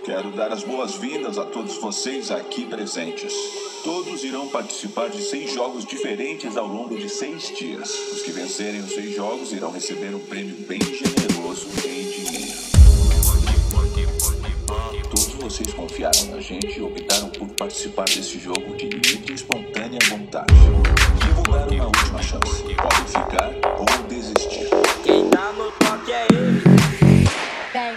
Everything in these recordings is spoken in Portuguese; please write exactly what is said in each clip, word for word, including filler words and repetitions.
Quero dar as boas-vindas a todos vocês aqui presentes. Todos irão participar de seis jogos diferentes ao longo de seis dias. Os que vencerem os seis jogos irão receber um prêmio bem generoso em dinheiro. Todos vocês confiaram na gente e optaram por participar desse jogo de livre e espontânea vontade. Se vou dar uma última chance, podem ficar ou desistir. Quem tá no toque é ele. Bem.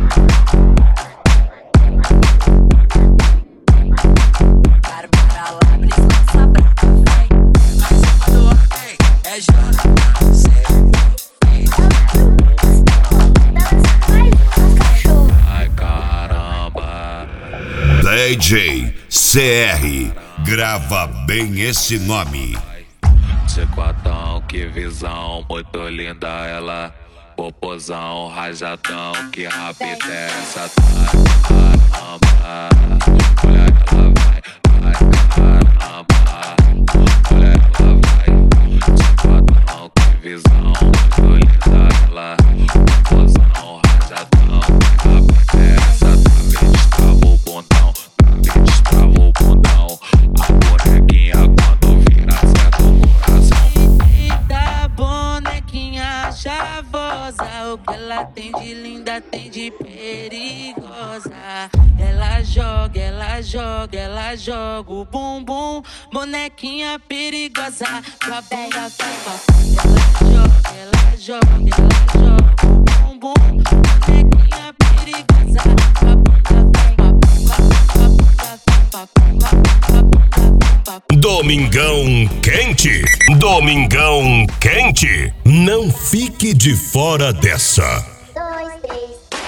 D J C R, grava bem esse nome. Chicotão, que visão, muito linda ela. Popozão, rajadão, que rápida é essa. Caramba, olha ela vai, ai caramba, olha ela vai. Chicotão, que visão, muito linda ela. Popozão, rajadão, que rápida é essa. Destrava o bundão, destrava o bundão. A bonequinha quando vira certo o coração. Eita, bonequinha chavosa, o que ela tem de linda, tem de perigosa. Ela joga, ela joga, ela joga o bumbum, bonequinha perigosa. Com a bunda faz. Ela joga, ela joga, ela joga o bumbum, bonequinha perigosa. Com a bunda Domingão quente, Domingão quente, não fique de fora dessa. Dois, três.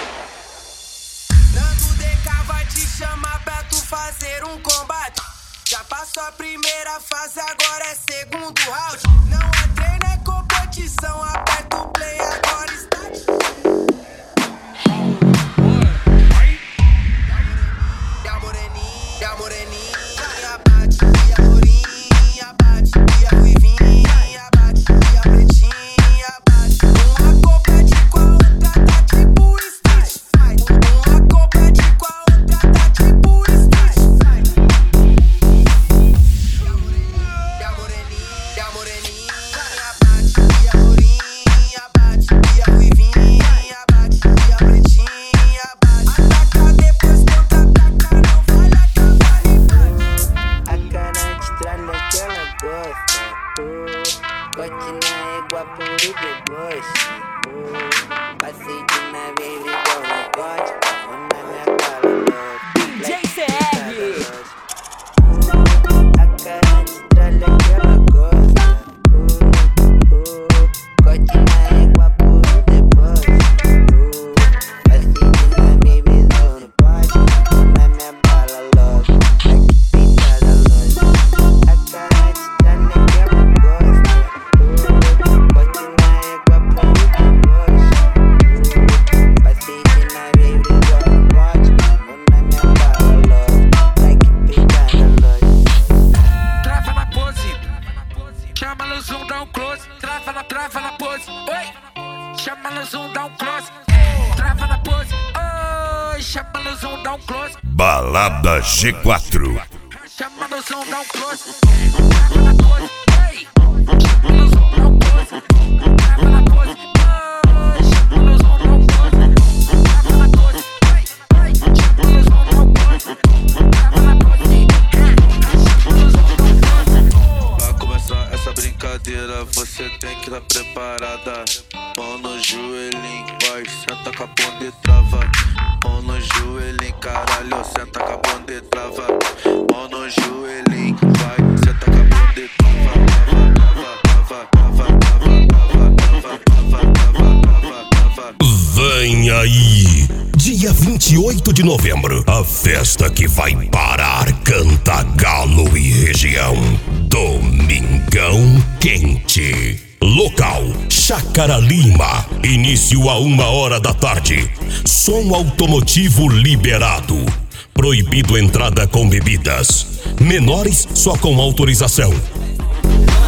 Nando D K vai te chamar pra tu fazer um combate. Já passou a primeira fase, agora é segundo round. Não é treino, é competição, aperta o play, agora start. E a moreninha, e a moreninha. Balada G quatro. Chama no som, dá um close. Trava na pose, ei. Chama no som, dá um close. Trava na pose, ei. Chama no som, dá um close. Trava na pose, ei. Chama no som, dá um close. Trava na pose, ei. Chama no som, dá um close. Pra começar essa brincadeira, você tem que estar preparada. Mão no joelhinho, vai, senta com a bunda e trava. Mão no joelhinho, caralho, senta com a bunda e trava. Mão no joelhinho, vai, senta com a bunda e trava. Trava, trava, trava, trava, trava, trava, trava, trava. Vem aí, dia vinte e oito de novembro, a festa que vai parar Cantagalo e região. Domingão quente. Local, Chácara Lima. Início a uma hora da tarde. Som automotivo liberado. Proibido entrada com bebidas. Menores só com autorização.